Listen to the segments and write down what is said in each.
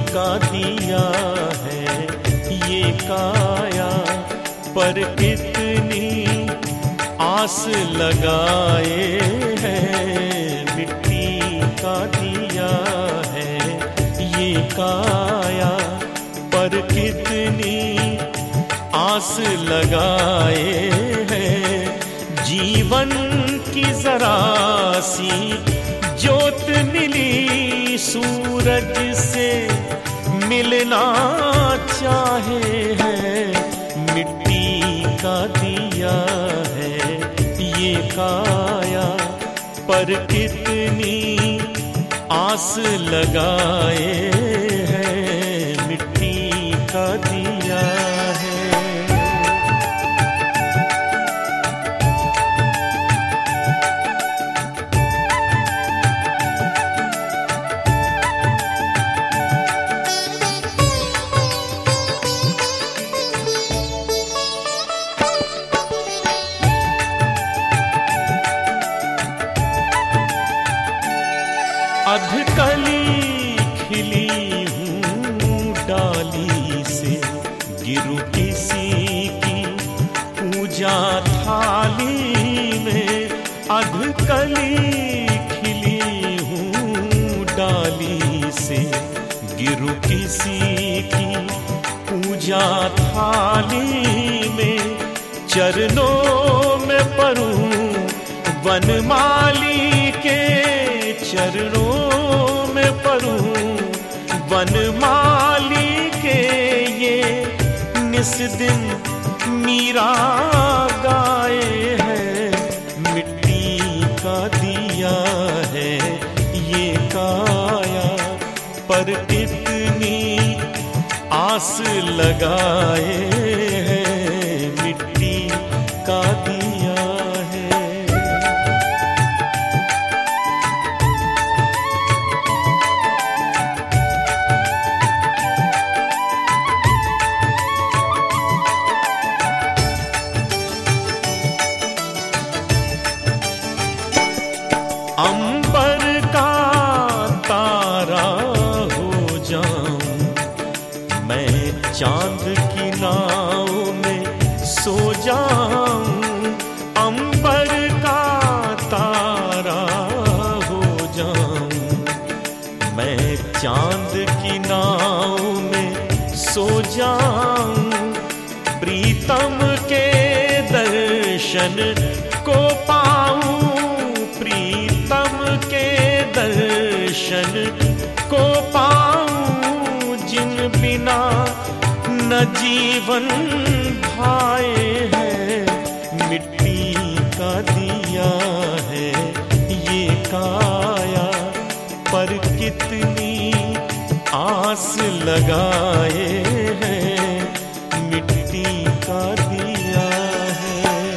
का दिया है ये काया, पर कितनी आस लगाए हैं। मिट्टी का दिया है ये काया, पर कितनी आस लगाए हैं। जीवन की जरा सी ज्योत मिली सूरज से मिलना चाहे हैं। मिट्टी का दिया है ये काया, पर कितनी आस लगाए हैं। मिट्टी का दिया है। अधकली खिली हूँ डाली से, गिरूं किसी की पूजा थाली में। अधकली खिली हूँ डाली से, गिरूं किसी की पूजा थाली में। चरणों में परूं वनमाली के, चरणों में परूं वनमाली के। ये निस दिन मीरा गाए हैं। मिट्टी का दिया है ये काया, पर कितनी आस लगाए हैं। मिट्टी का दिया है। अंबर का तारा हो जाऊं मैं, चांद की नाव में सो जाऊं। अंबर का तारा हो जाऊं मैं, चांद की नाव में सो जाऊं। प्रीतम के दर्शन को पाऊं, प्रीतम के दर्शन को पाऊं। जिन बिना न जीवन भाए हैं। मिट्टी का दिया है ये काया, पर कितनी आस लगाए हैं। मिट्टी का दिया है।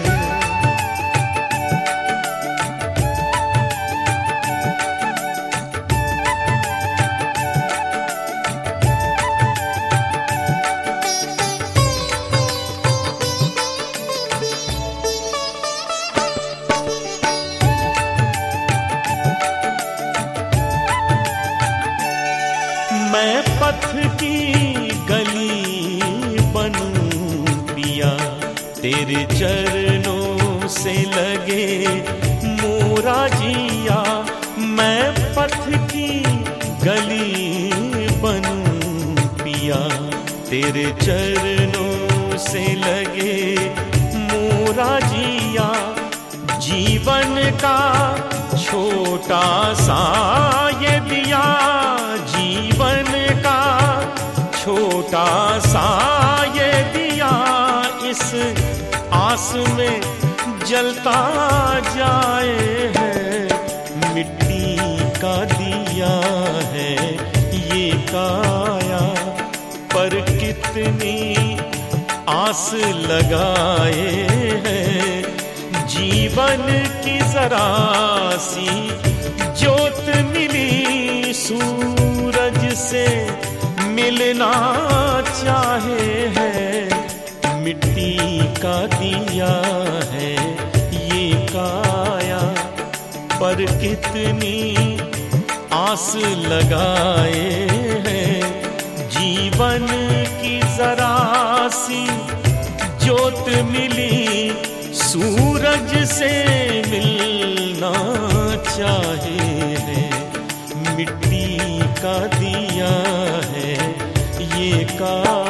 मैं पथ की गली बनूं पिया, तेरे चरणों से लगे मोरा जिया। मैं पथ की गली बनूं पिया, तेरे चरणों से लगे मोरा जिया। जीवन का छोटा सा ये दिया, जीवन का छोटा सा ये दिया। इस आस में जलता जाए है। मिट्टी का दिया है ये काया, पर कितनी आस लगाए हैं। जीवन की जरा सी ज्योत मिली सूरज से मिलना चाहे है। मिट्टी का दिया है ये काया, पर कितनी आस लगाए हैं। जीवन की जरा सी ज्योत मिली सूरज से मिलना चाहे है, मिट्टी का दिया है ये का